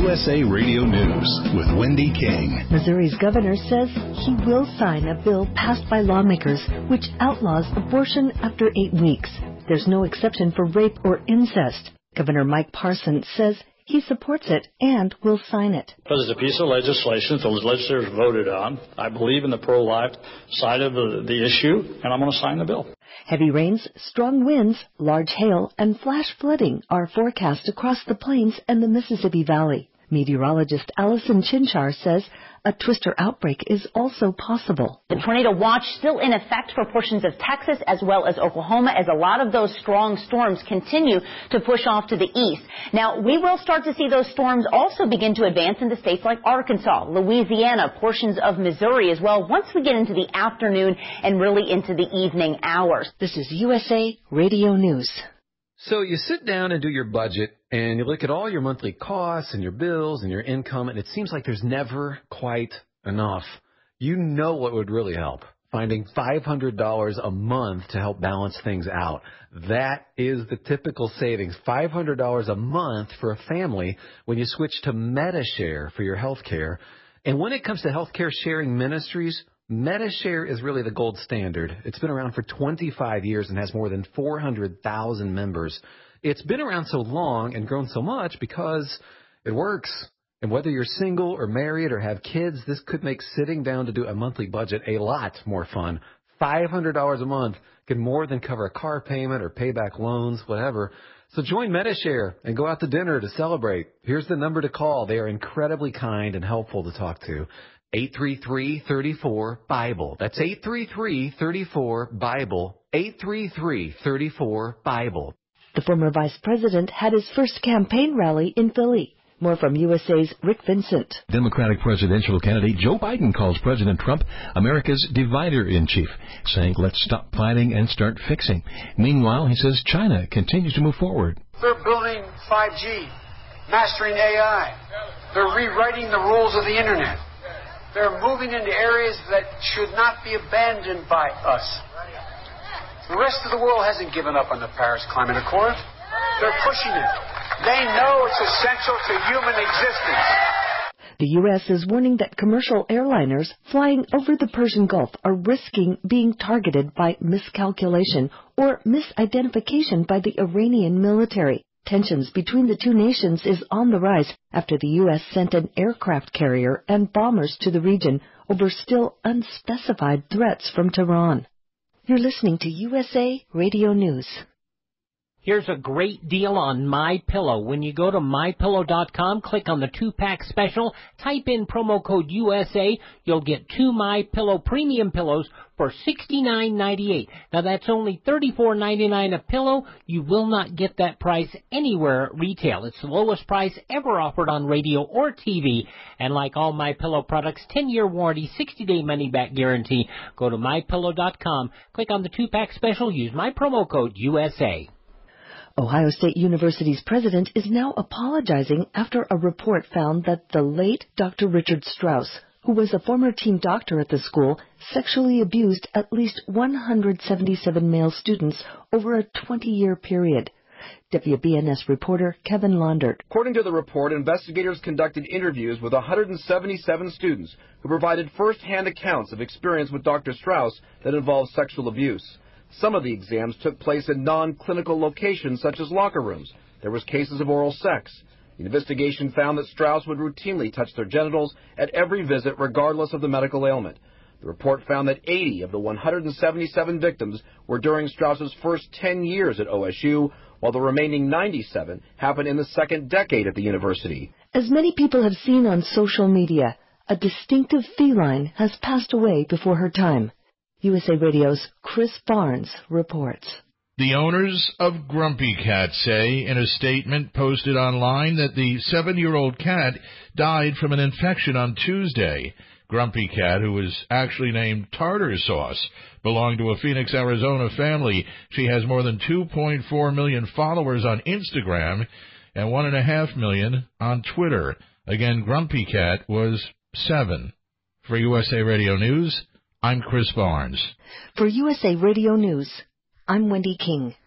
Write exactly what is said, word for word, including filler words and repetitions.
U S A Radio News with Wendy King. Missouri's governor says he will sign a bill passed by lawmakers which outlaws abortion after eight weeks. There's no exception for rape or incest. Governor Mike Parson says he supports it and will sign it. Because it's a piece of legislation that the legislators voted on. I believe in the pro-life side of the, the issue, and I'm going to sign the bill. Heavy rains, strong winds, large hail, and flash flooding are forecast across the plains and the Mississippi Valley. Meteorologist Allison Chinchar says a twister outbreak is also possible. The tornado watch still in effect for portions of Texas as well as Oklahoma as a lot of those strong storms continue to push off to the east. Now, we will start to see those storms also begin to advance into states like Arkansas, Louisiana, portions of Missouri as well once we get into the afternoon and really into the evening hours. This is U S A Radio News. So you sit down and do your budget, and you look at all your monthly costs and your bills and your income, and it seems like there's never quite enough. You know what would really help? Finding five hundred dollars a month to help balance things out. That is the typical savings, five hundred dollars a month for a family when you switch to Medi-Share for your health care. And when it comes to healthcare sharing ministries, Medi-Share is really the gold standard. It's been around for twenty-five years and has more than four hundred thousand members. It's been around so long and grown so much because it works. And whether you're single or married or have kids, this could make sitting down to do a monthly budget a lot more fun. five hundred dollars a month can more than cover a car payment or pay back loans, whatever. So join Medi-Share and go out to dinner to celebrate. Here's the number to call. They are incredibly kind and helpful to talk to. eight three three, three four, Bible. That's eight three three, three four, Bible. eight three three, three four, Bible. The former vice president had his first campaign rally in Philly. More from U S A's Rick Vincent. Democratic presidential candidate Joe Biden calls President Trump America's divider-in-chief, saying let's stop fighting and start fixing. Meanwhile, he says China continues to move forward. They're building five G, mastering A I. They're rewriting the rules of the Internet. They're moving into areas that should not be abandoned by us. The rest of the world hasn't given up on the Paris Climate Accord. They're pushing it. They know it's essential to human existence. The U S is warning that commercial airliners flying over the Persian Gulf are risking being targeted by miscalculation or misidentification by the Iranian military. Tensions between the two nations is on the rise after the U S sent an aircraft carrier and bombers to the region over still unspecified threats from Tehran. You're listening to U S A Radio News. Here's a great deal on MyPillow. When you go to my pillow dot com, click on the two-pack special, type in promo code U S A, you'll get two MyPillow premium pillows for sixty-nine ninety-eight. Now that's only thirty-four ninety-nine a pillow. You will not get that price anywhere at retail. It's the lowest price ever offered on radio or T V. And like all MyPillow products, ten-year warranty, sixty-day money-back guarantee. Go to my pillow dot com, click on the two-pack special, use my promo code U S A. Ohio State University's president is now apologizing after a report found that the late Doctor Richard Strauss, who was a former team doctor at the school, sexually abused at least one hundred seventy-seven male students over a twenty-year period. W B N S reporter Kevin Laundert. According to the report, investigators conducted interviews with one hundred seventy-seven students who provided first-hand accounts of experience with Doctor Strauss that involved sexual abuse. Some of the exams took place in non-clinical locations such as locker rooms. There was cases of oral sex. The investigation found that Strauss would routinely touch their genitals at every visit regardless of the medical ailment. The report found that eighty of the one hundred seventy-seven victims were during Strauss's first ten years at O S U, while the remaining ninety-seven happened in the second decade at the university. As many people have seen on social media, a distinctive feline has passed away before her time. U S A Radio's Chris Barnes reports. The owners of Grumpy Cat say in a statement posted online that the seven-year-old cat died from an infection on Tuesday. Grumpy Cat, who was actually named Tartar Sauce, belonged to a Phoenix, Arizona family. She has more than two point four million followers on Instagram and one point five million on Twitter. Again, Grumpy Cat was seven. For U S A Radio News, I'm Chris Barnes. For U S A Radio News, I'm Wendy King.